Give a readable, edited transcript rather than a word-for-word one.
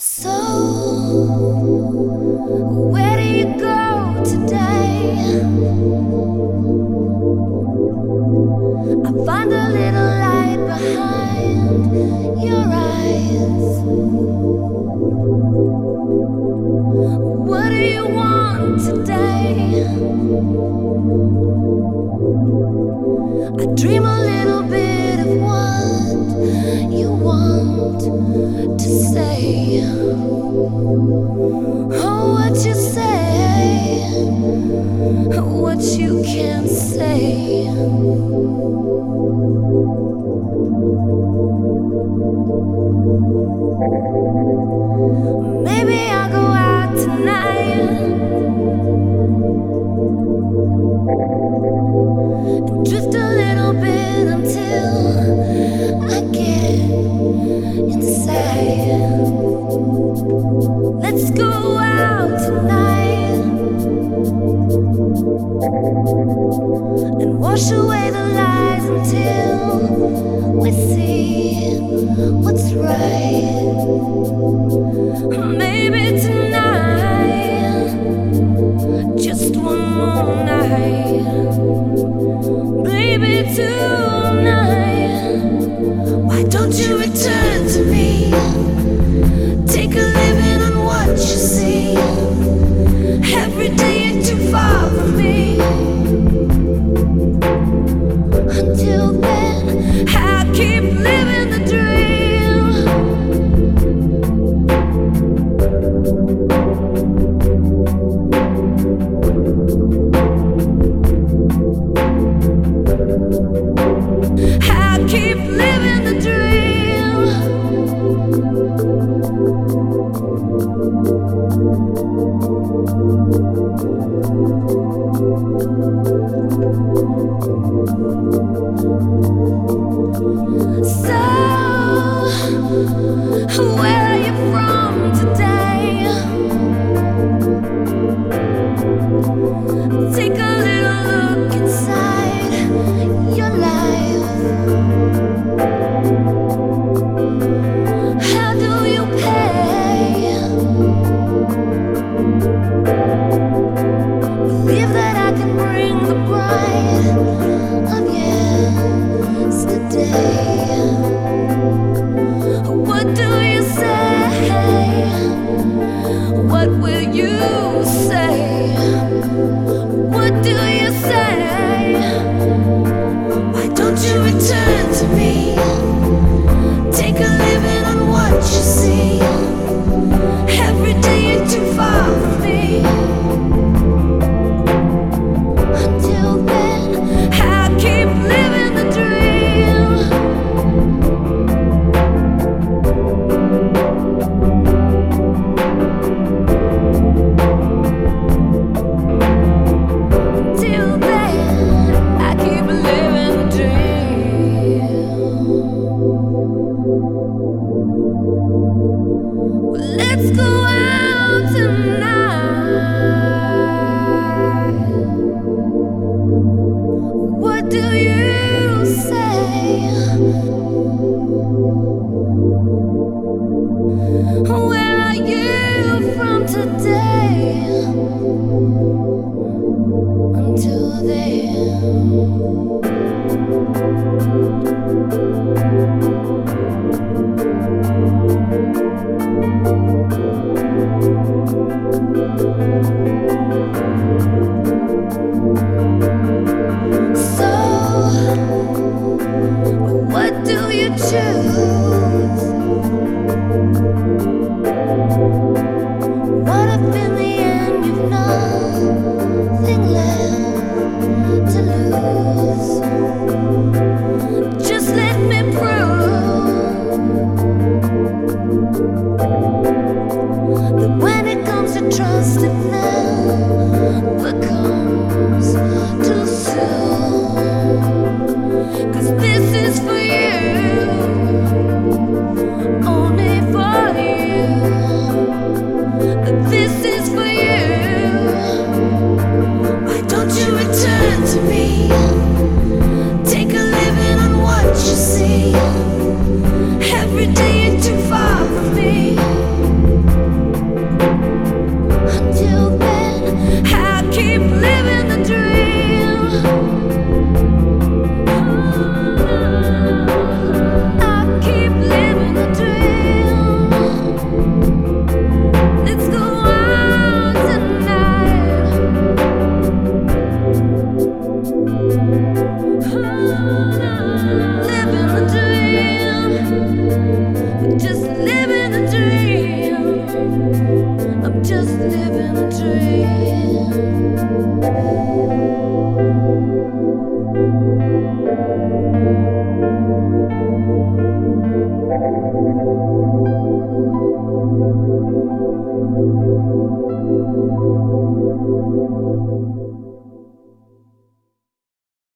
So, where do you go today? I find a little light behind your eyes. What do you want today? I dream a little bit of what you want to say. Oh, what you say, what you can't say. Maybe I'll go out tonight and drift a little bit until I get inside. Let's go out tonight and wash away the lies until we see what's right. Maybe tonight, just one more night. Baby, tonight, why don't you return to me? Take a living on what you see. Every day you're too far from me. Until then, I'll keep living the dream. I'll keep living the dream. So, where are you from today? Take a little look inside your life. How do you pay? Believe that I can bring the bride of yesterday. What do you say? What will you say? What do you say? Why don't you return to me? Take a living on what you see. Every day you're too far